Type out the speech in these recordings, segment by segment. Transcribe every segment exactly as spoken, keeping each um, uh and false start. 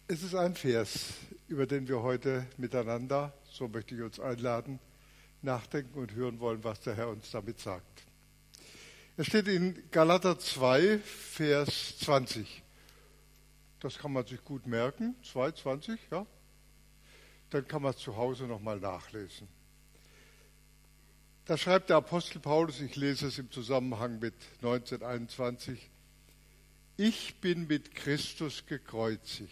Es ist ein Vers, über den wir heute miteinander, so möchte ich uns einladen, nachdenken und hören wollen, was der Herr uns damit sagt. Er steht in Galater zwei, Vers zwanzig. Das kann man sich gut merken, zwei, zwanzig, ja. Dann kann man es zu Hause nochmal nachlesen. Da schreibt der Apostel Paulus, ich lese es im Zusammenhang mit neunzehnhunderteinundzwanzig, ich bin mit Christus gekreuzigt.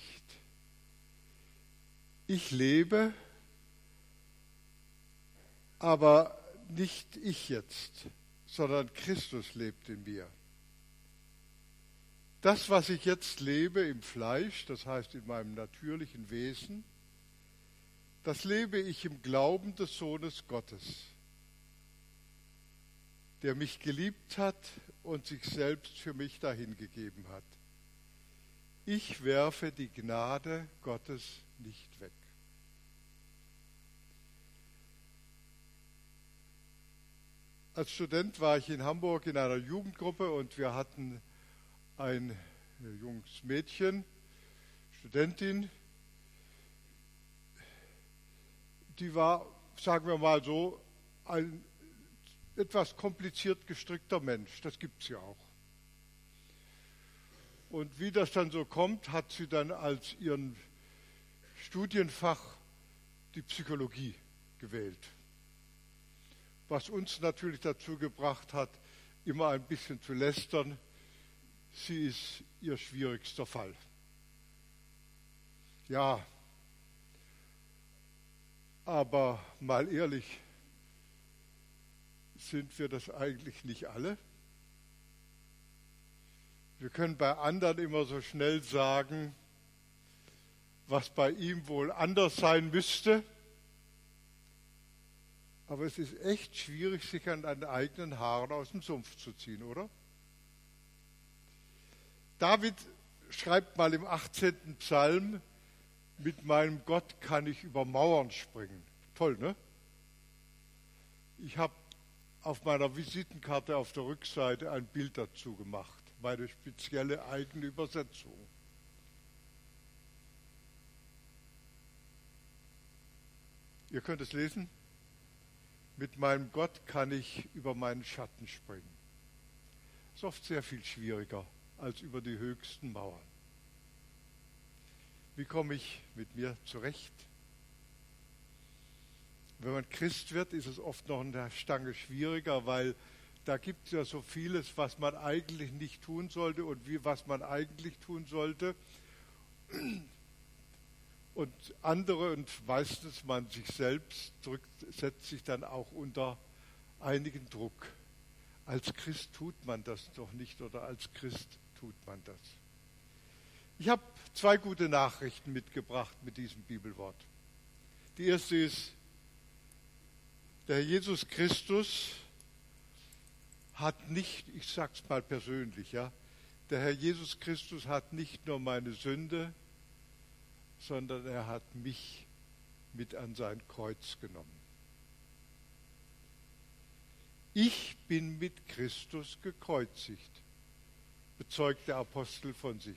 Ich lebe, aber nicht ich jetzt, sondern Christus lebt in mir. Das, was ich jetzt lebe im Fleisch, das heißt in meinem natürlichen Wesen, das lebe ich im Glauben des Sohnes Gottes, der mich geliebt hat und sich selbst für mich dahingegeben hat. Ich werfe die Gnade Gottes nicht weg. Als Student war ich in Hamburg in einer Jugendgruppe und wir hatten ein junges Mädchen, Studentin, die war, sagen wir mal so, ein etwas kompliziert gestrickter Mensch. Das gibt es ja auch. Und wie das dann so kommt, hat sie dann als ihren Studienfach die Psychologie gewählt. Was uns natürlich dazu gebracht hat, immer ein bisschen zu lästern. Sie ist ihr schwierigster Fall. Ja, aber mal ehrlich, sind wir das eigentlich nicht alle? Wir können bei anderen immer so schnell sagen, was bei ihm wohl anders sein müsste. Aber es ist echt schwierig, sich an den eigenen Haaren aus dem Sumpf zu ziehen, oder? David schreibt mal im achtzehnten Psalm, mit meinem Gott kann ich über Mauern springen. Toll, ne? Ich habe auf meiner Visitenkarte auf der Rückseite ein Bild dazu gemacht, meine spezielle eigene Übersetzung. Ihr könnt es lesen. Mit meinem Gott kann ich über meinen Schatten springen. Das ist oft sehr viel schwieriger als über die höchsten Mauern. Wie komme ich mit mir zurecht? Wenn man Christ wird, ist es oft noch eine Stange schwieriger, weil da gibt es ja so vieles, was man eigentlich nicht tun sollte und wie, was man eigentlich tun sollte. Und andere und meistens man sich selbst drückt, setzt sich dann auch unter einigen Druck. Als Christ tut man das doch nicht oder als Christ tut man das. Ich habe zwei gute Nachrichten mitgebracht mit diesem Bibelwort. Die erste ist, der Herr Jesus Christus hat nicht, ich sage es mal persönlich, ja, der Herr Jesus Christus hat nicht nur meine Sünde, sondern er hat mich mit an sein Kreuz genommen. Ich bin mit Christus gekreuzigt, bezeugt der Apostel von sich.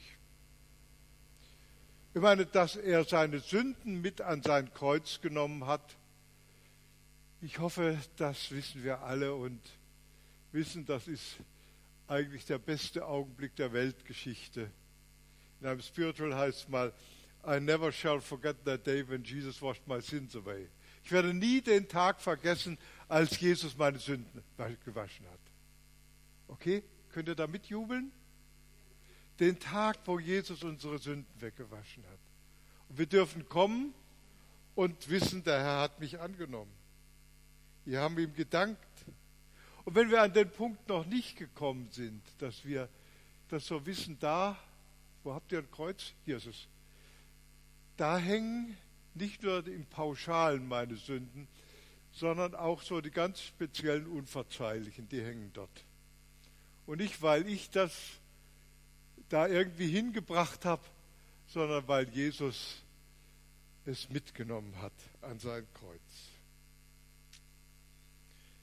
Ich meine, dass er seine Sünden mit an sein Kreuz genommen hat, ich hoffe, das wissen wir alle und wissen, das ist eigentlich der beste Augenblick der Weltgeschichte. In einem Spiritual heißt es mal, I never shall forget that day when Jesus washed my sins away. Ich werde nie den Tag vergessen, als Jesus meine Sünden gewaschen hat. Okay? Könnt ihr da mitjubeln? Den Tag, wo Jesus unsere Sünden weggewaschen hat. Und wir dürfen kommen und wissen, der Herr hat mich angenommen. Wir haben ihm gedankt. Und wenn wir an den Punkt noch nicht gekommen sind, dass wir das so wissen, da, wo habt ihr ein Kreuz? Hier ist es. Da hängen nicht nur im Pauschalen meine Sünden, sondern auch so die ganz speziellen Unverzeihlichen, die hängen dort. Und nicht, weil ich das da irgendwie hingebracht habe, sondern weil Jesus es mitgenommen hat an sein Kreuz.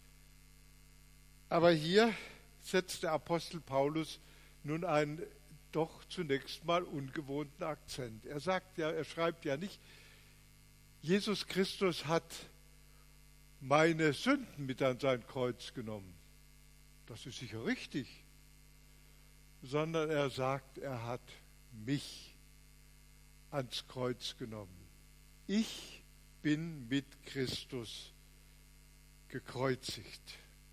Aber hier setzt der Apostel Paulus nun einen doch zunächst mal ungewohnten Akzent. Er sagt ja, er schreibt ja nicht, Jesus Christus hat meine Sünden mit an sein Kreuz genommen. Das ist sicher richtig. Sondern er sagt, er hat mich ans Kreuz genommen. Ich bin mit Christus gekreuzigt.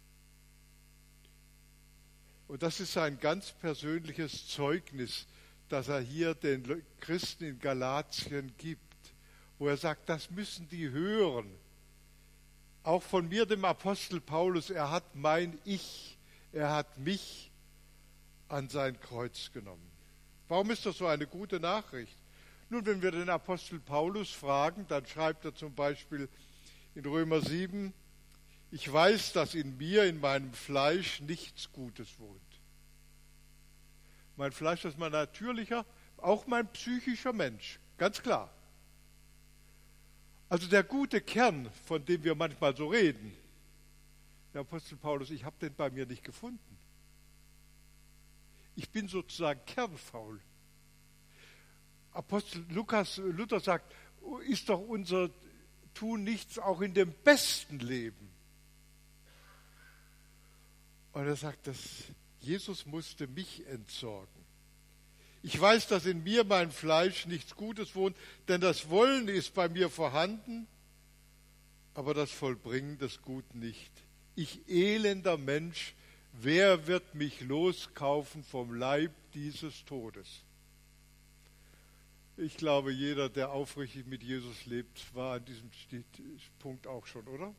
Und das ist ein ganz persönliches Zeugnis, das er hier den Christen in Galatien gibt, wo er sagt, das müssen die hören. Auch von mir, dem Apostel Paulus, er hat mein Ich, er hat mich an sein Kreuz genommen. Warum ist das so eine gute Nachricht? Nun, wenn wir den Apostel Paulus fragen, dann schreibt er zum Beispiel in Römer sieben, ich weiß, dass in mir, in meinem Fleisch, nichts Gutes wohnt. Mein Fleisch ist mein natürlicher, auch mein psychischer Mensch, ganz klar. Also der gute Kern, von dem wir manchmal so reden, der Apostel Paulus, ich habe den bei mir nicht gefunden. Ich bin sozusagen kernfaul. Apostel Lukas, Luther sagt, ist doch unser Tun nichts auch in dem besten Leben. Und er sagt, dass Jesus musste mich entsorgen. Ich weiß, dass in mir, mein Fleisch, nichts Gutes wohnt, denn das Wollen ist bei mir vorhanden, aber das Vollbringen des Guten nicht. Ich elender Mensch, wer wird mich loskaufen vom Leib dieses Todes? Ich glaube, jeder, der aufrichtig mit Jesus lebt, war an diesem Punkt auch schon, oder?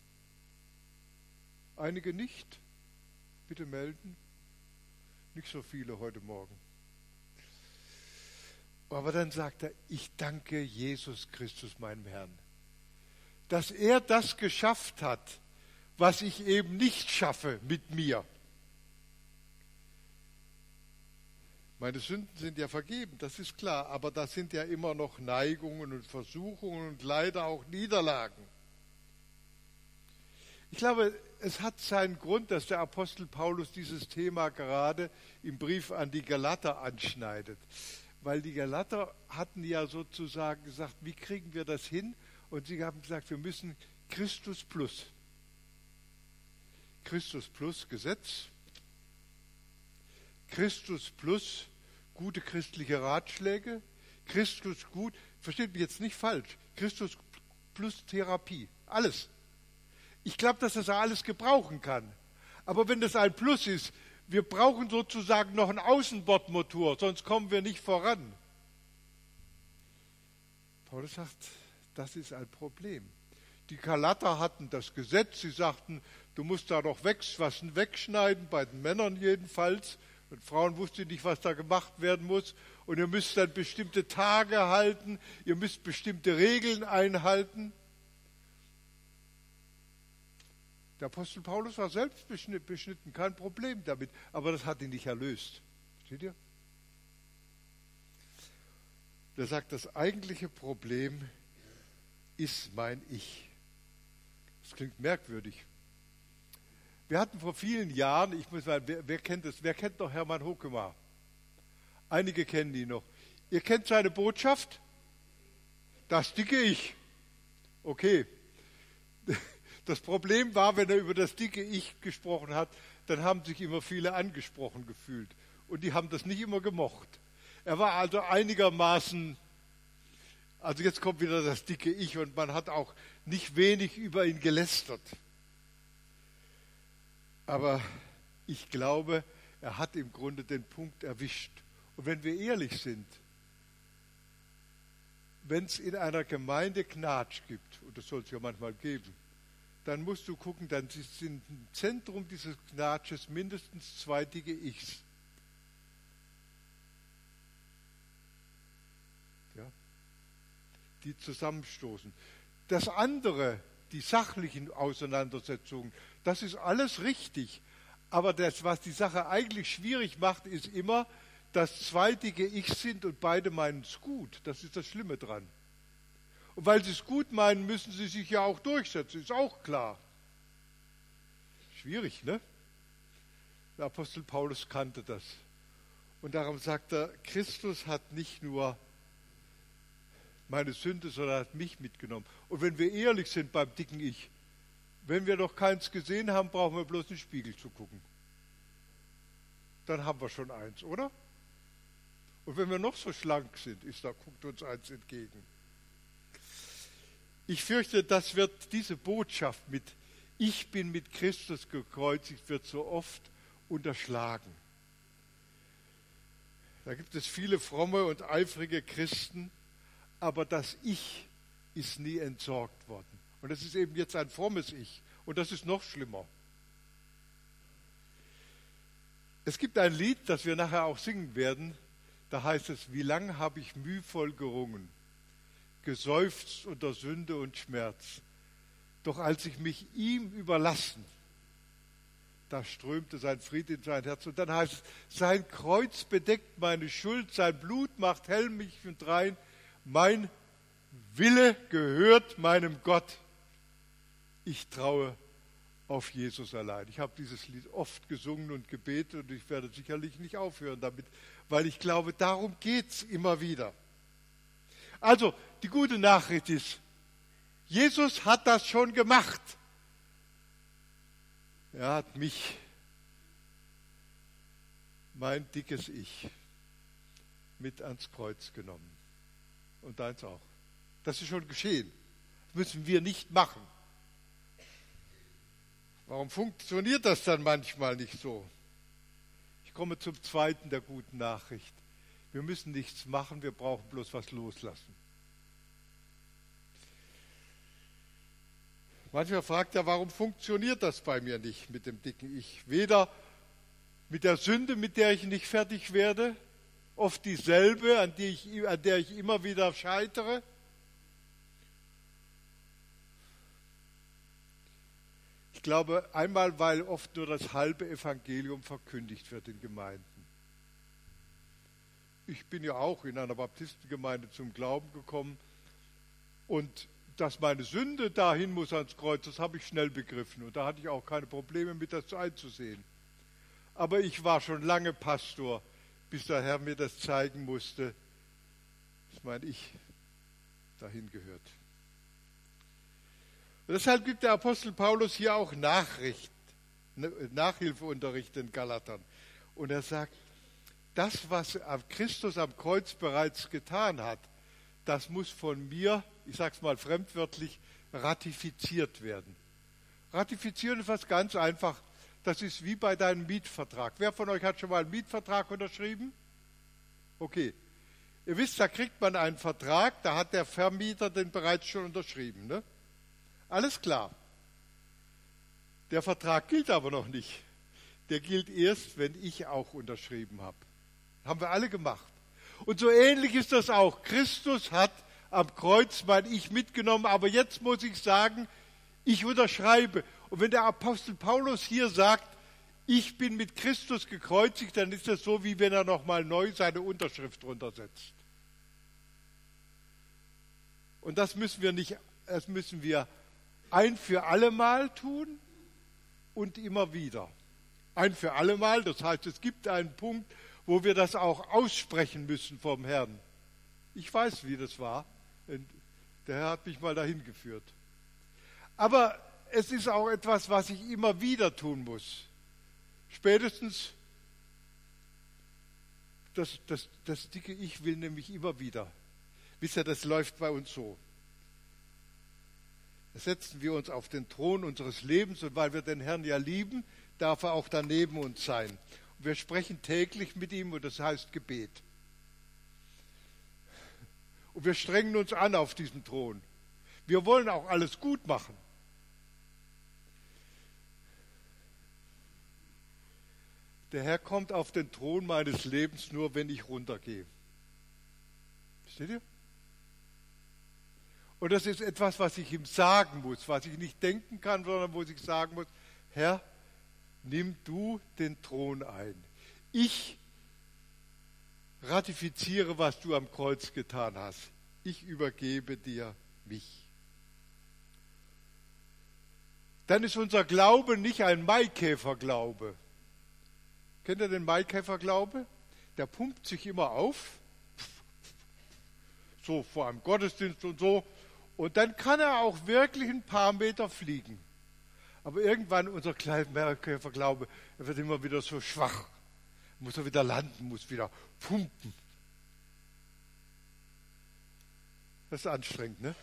Einige nicht? Bitte melden. Nicht so viele heute Morgen. Aber dann sagt er, ich danke Jesus Christus, meinem Herrn, dass er das geschafft hat, was ich eben nicht schaffe mit mir. Meine Sünden sind ja vergeben, das ist klar, aber das sind ja immer noch Neigungen und Versuchungen und leider auch Niederlagen. Ich glaube, es hat seinen Grund, dass der Apostel Paulus dieses Thema gerade im Brief an die Galater anschneidet. Weil die Galater hatten ja sozusagen gesagt, wie kriegen wir das hin? Und sie haben gesagt, wir müssen Christus plus. Christus plus Gesetz. Christus plus gute christliche Ratschläge. Christus gut, versteht mich jetzt nicht falsch, Christus plus Therapie. Alles. Ich glaube, dass das alles gebrauchen kann. Aber wenn das ein Plus ist, wir brauchen sozusagen noch einen Außenbordmotor, sonst kommen wir nicht voran. Paulus sagt, das ist ein Problem. Die Galater hatten das Gesetz, sie sagten, du musst da doch was wegschneiden, bei den Männern jedenfalls. Und Frauen wussten nicht, was da gemacht werden muss. Und ihr müsst dann bestimmte Tage halten, ihr müsst bestimmte Regeln einhalten. Der Apostel Paulus war selbst beschnitten, kein Problem damit, aber das hat ihn nicht erlöst. Seht ihr? Er sagt, das eigentliche Problem ist mein Ich. Das klingt merkwürdig. Wir hatten vor vielen Jahren, ich muss sagen, wer, wer kennt das? Wer kennt noch Hermann Hokemer? Einige kennen ihn noch. Ihr kennt seine Botschaft? Das dicke Ich. Okay. Das Problem war, wenn er über das dicke Ich gesprochen hat, dann haben sich immer viele angesprochen gefühlt. Und die haben das nicht immer gemocht. Er war also einigermaßen, also jetzt kommt wieder das dicke Ich und man hat auch nicht wenig über ihn gelästert. Aber ich glaube, er hat im Grunde den Punkt erwischt. Und wenn wir ehrlich sind, wenn es in einer Gemeinde Knatsch gibt, und das soll es ja manchmal geben, dann musst du gucken, dann sind im Zentrum dieses Knatsches mindestens zwei dicke Ichs. Ja, die zusammenstoßen. Das andere, die sachlichen Auseinandersetzungen, das ist alles richtig. Aber das, was die Sache eigentlich schwierig macht, ist immer, dass zwei dicke Ichs sind und beide meinen es gut. Das ist das Schlimme dran. Und weil sie es gut meinen, müssen sie sich ja auch durchsetzen, ist auch klar. Schwierig, ne? Der Apostel Paulus kannte das. Und darum sagt er, Christus hat nicht nur meine Sünde, sondern hat mich mitgenommen. Und wenn wir ehrlich sind beim dicken Ich, wenn wir noch keins gesehen haben, brauchen wir bloß in den Spiegel zu gucken. Dann haben wir schon eins, oder? Und wenn wir noch so schlank sind, ist da, guckt uns eins entgegen. Ich fürchte, das wird diese Botschaft mit Ich bin mit Christus gekreuzigt, wird so oft unterschlagen. Da gibt es viele fromme und eifrige Christen, aber das Ich ist nie entsorgt worden. Und das ist eben jetzt ein frommes Ich. Und das ist noch schlimmer. Es gibt ein Lied, das wir nachher auch singen werden. Da heißt es, wie lang habe ich mühvoll gerungen, geseufzt unter Sünde und Schmerz. Doch als ich mich ihm überlassen, da strömte sein Fried in sein Herz. Und dann heißt es, sein Kreuz bedeckt meine Schuld, sein Blut macht hell mich und rein. Mein Wille gehört meinem Gott. Ich traue auf Jesus allein. Ich habe dieses Lied oft gesungen und gebetet und ich werde sicherlich nicht aufhören damit, weil ich glaube, darum geht es immer wieder. Also, die gute Nachricht ist, Jesus hat das schon gemacht. Er hat mich, mein dickes Ich, mit ans Kreuz genommen. Und deins auch. Das ist schon geschehen. Das müssen wir nicht machen. Warum funktioniert das dann manchmal nicht so? Ich komme zum zweiten der guten Nachricht. Wir müssen nichts machen, wir brauchen bloß was loslassen. Manchmal fragt er, warum funktioniert das bei mir nicht mit dem dicken Ich? Weder mit der Sünde, mit der ich nicht fertig werde, oft dieselbe, an, die ich, an der ich immer wieder scheitere. Ich glaube, einmal, weil oft nur das halbe Evangelium verkündigt wird in Gemeinden. Ich bin ja auch in einer Baptistengemeinde zum Glauben gekommen und dass meine Sünde dahin muss ans Kreuz, das habe ich schnell begriffen und da hatte ich auch keine Probleme mit, das einzusehen. Aber ich war schon lange Pastor, bis der Herr mir das zeigen musste, dass mein Ich dahin gehört. Und deshalb gibt der Apostel Paulus hier auch Nachricht, Nachhilfeunterricht den Galatern. Und er sagt, das, was Christus am Kreuz bereits getan hat, das muss von mir, ich sage es mal fremdwörtlich, ratifiziert werden. Ratifizieren ist was ganz einfach. Das ist wie bei deinem Mietvertrag. Wer von euch hat schon mal einen Mietvertrag unterschrieben? Okay. Ihr wisst, da kriegt man einen Vertrag, da hat der Vermieter den bereits schon unterschrieben. Ne? Alles klar. Der Vertrag gilt aber noch nicht. Der gilt erst, wenn ich auch unterschrieben habe. Haben wir alle gemacht. Und so ähnlich ist das auch. Christus hat am Kreuz mein Ich mitgenommen, aber jetzt muss ich sagen, ich unterschreibe. Und wenn der Apostel Paulus hier sagt, ich bin mit Christus gekreuzigt, dann ist das so, wie wenn er nochmal neu seine Unterschrift drunter setzt. Und das müssen wir nicht, das müssen wir ein für alle Mal tun und immer wieder. Ein für alle Mal, das heißt, es gibt einen Punkt, wo wir das auch aussprechen müssen vom Herrn. Ich weiß, wie das war. Der Herr hat mich mal dahin geführt. Aber es ist auch etwas, was ich immer wieder tun muss. Spätestens das, das, das dicke Ich will nämlich immer wieder. Wisst ihr, das läuft bei uns so. Da setzen wir uns auf den Thron unseres Lebens und weil wir den Herrn ja lieben, darf er auch daneben uns sein. Und wir sprechen täglich mit ihm und das heißt Gebet. Und wir strengen uns an auf diesem Thron. Wir wollen auch alles gut machen. Der Herr kommt auf den Thron meines Lebens nur, wenn ich runtergehe. Versteht ihr? Und das ist etwas, was ich ihm sagen muss, was ich nicht denken kann, sondern wo ich sagen muss, Herr, nimm du den Thron ein. Ich ratifiziere, was du am Kreuz getan hast. Ich übergebe dir mich. Dann ist unser Glaube nicht ein Maikäferglaube. Kennt ihr den Maikäferglaube? der pumpt sich immer auf, so vor einem Gottesdienst und so, und dann kann er auch wirklich ein paar Meter fliegen. Aber irgendwann, unser kleiner Glaube, er wird immer wieder so schwach, muss er wieder landen, muss wieder pumpen. Das ist anstrengend, ne?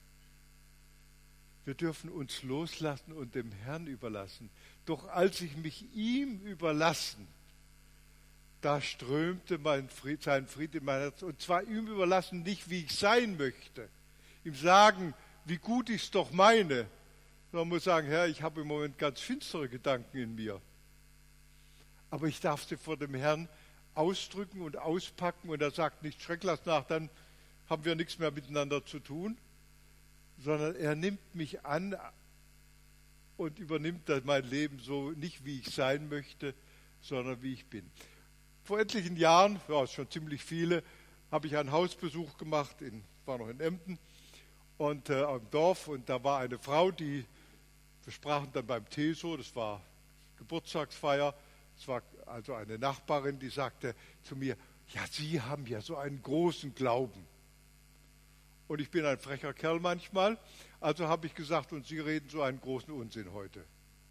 Wir dürfen uns loslassen und dem Herrn überlassen. Doch als ich mich ihm überlassen, da strömte mein Fried, sein Fried in mein Herz. Und zwar ihm überlassen, nicht wie ich sein möchte. Ihm sagen, wie gut ich es doch meine. Man muss sagen, Herr, ich habe im Moment ganz finstere Gedanken in mir. Aber ich darf sie vor dem Herrn ausdrücken und auspacken. Und er sagt nicht, schreck lass nach, dann haben wir nichts mehr miteinander zu tun. Sondern er nimmt mich an und übernimmt mein Leben so, nicht wie ich sein möchte, sondern wie ich bin. Vor etlichen Jahren, ja, schon ziemlich viele, habe ich einen Hausbesuch gemacht, in, war noch in Emden und äh, am Dorf, und da war eine Frau, die, wir sprachen dann beim Tee so, das war Geburtstagsfeier, es war also eine Nachbarin, die sagte zu mir, ja, Sie haben ja so einen großen Glauben. Und ich bin ein frecher Kerl manchmal, also habe ich gesagt, und Sie reden so einen großen Unsinn heute.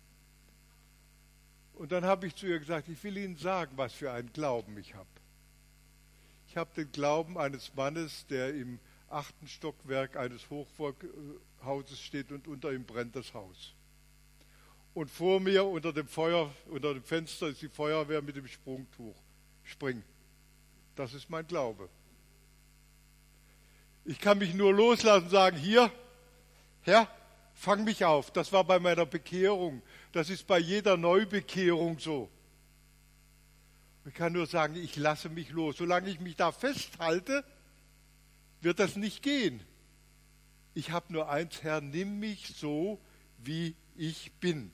Und dann habe ich zu ihr gesagt, ich will Ihnen sagen, was für einen Glauben ich habe. Ich habe den Glauben eines Mannes, der im achten Stockwerk eines Hochhauses steht und unter ihm brennt das Haus. Und vor mir unter dem Feuer, unter dem Fenster ist die Feuerwehr mit dem Sprungtuch. Spring. Das ist mein Glaube. Ich kann mich nur loslassen und sagen, hier, Herr, fang mich auf. Das war bei meiner Bekehrung. Das ist bei jeder Neubekehrung so. Ich kann nur sagen, ich lasse mich los. Solange ich mich da festhalte, wird das nicht gehen. Ich habe nur eins, Herr, nimm mich so, wie ich bin.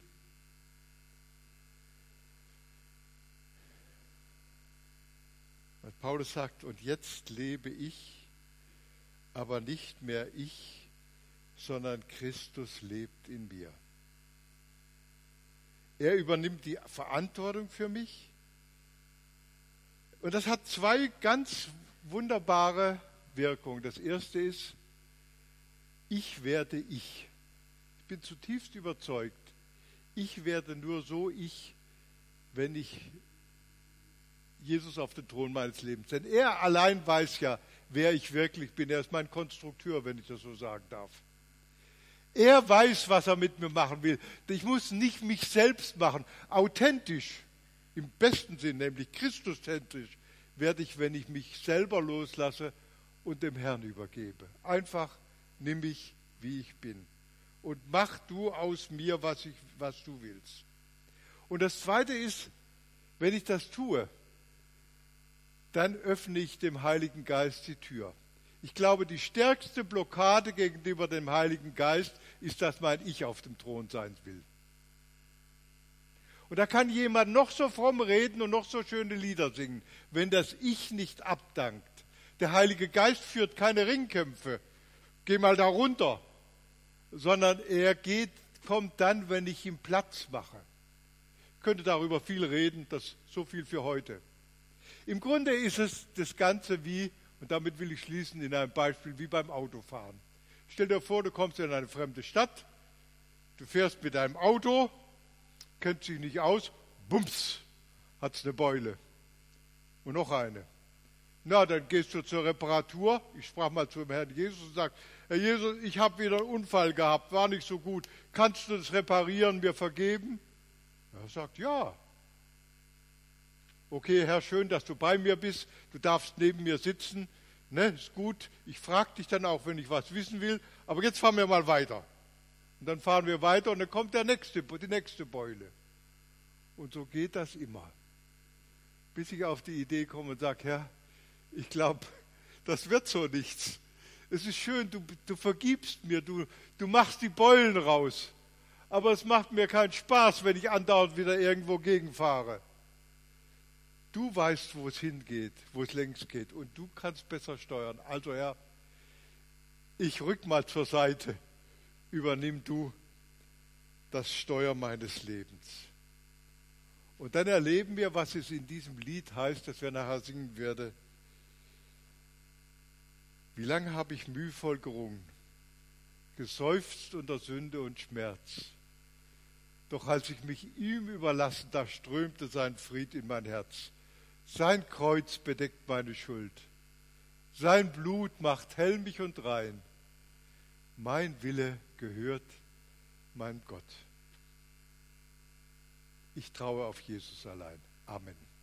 Und Paulus sagt, und jetzt lebe ich, aber nicht mehr ich, sondern Christus lebt in mir. Er übernimmt die Verantwortung für mich. Und das hat zwei ganz wunderbare Wirkungen. Das erste ist, ich werde ich. Ich bin zutiefst überzeugt, ich werde nur so ich, wenn ich Jesus auf den Thron meines Lebens. Denn er allein weiß ja, wer ich wirklich bin. Er ist mein Konstrukteur, wenn ich das so sagen darf. Er weiß, was er mit mir machen will. Ich muss nicht mich selbst machen. Authentisch, im besten Sinn, nämlich christuszentrisch, werde ich, wenn ich mich selber loslasse und dem Herrn übergebe. Einfach nimm mich, wie ich bin. Und mach du aus mir, was, ich, was du willst. Und das Zweite ist, wenn ich das tue, dann öffne ich dem Heiligen Geist die Tür. Ich glaube, die stärkste Blockade gegenüber dem Heiligen Geist ist, dass mein Ich auf dem Thron sein will. Und da kann jemand noch so fromm reden und noch so schöne Lieder singen, wenn das Ich nicht abdankt. Der Heilige Geist führt keine Ringkämpfe. Geh mal da runter. Sondern er geht, kommt dann, wenn ich ihm Platz mache. Ich könnte darüber viel reden, das ist so viel für heute. Im Grunde ist es das Ganze wie, und damit will ich schließen in einem Beispiel, wie beim Autofahren. Stell dir vor, du kommst in eine fremde Stadt, du fährst mit deinem Auto, kennst dich nicht aus, bums, hat es eine Beule. Und noch eine. Na, dann gehst du zur Reparatur. Ich sprach mal zum Herrn Jesus und sag, Herr Jesus, ich habe wieder einen Unfall gehabt, war nicht so gut. Kannst du das reparieren, mir vergeben? Er sagt, ja. Okay, Herr, schön, dass du bei mir bist. Du darfst neben mir sitzen. Ne, ist gut. Ich frage dich dann auch, wenn ich was wissen will. Aber jetzt fahren wir mal weiter. Und dann fahren wir weiter und dann kommt der nächste, die nächste Beule. Und so geht das immer. Bis ich auf die Idee komme und sage, Herr, ich glaube, das wird so nichts. Es ist schön, du, du vergibst mir, du, du machst die Beulen raus. Aber es macht mir keinen Spaß, wenn ich andauernd wieder irgendwo gegenfahre. Du weißt, wo es hingeht, wo es längs geht und du kannst besser steuern. Also Herr, ich rück mal zur Seite, übernimm du das Steuer meines Lebens. Und dann erleben wir, was es in diesem Lied heißt, das wir nachher singen werden. Wie lange habe ich mühevoll gerungen, geseufzt unter Sünde und Schmerz. Doch als ich mich ihm überlassen, da strömte sein Fried in mein Herz. Sein Kreuz bedeckt meine Schuld. Sein Blut macht hell mich und rein. Mein Wille gehört meinem Gott. Ich traue auf Jesus allein. Amen.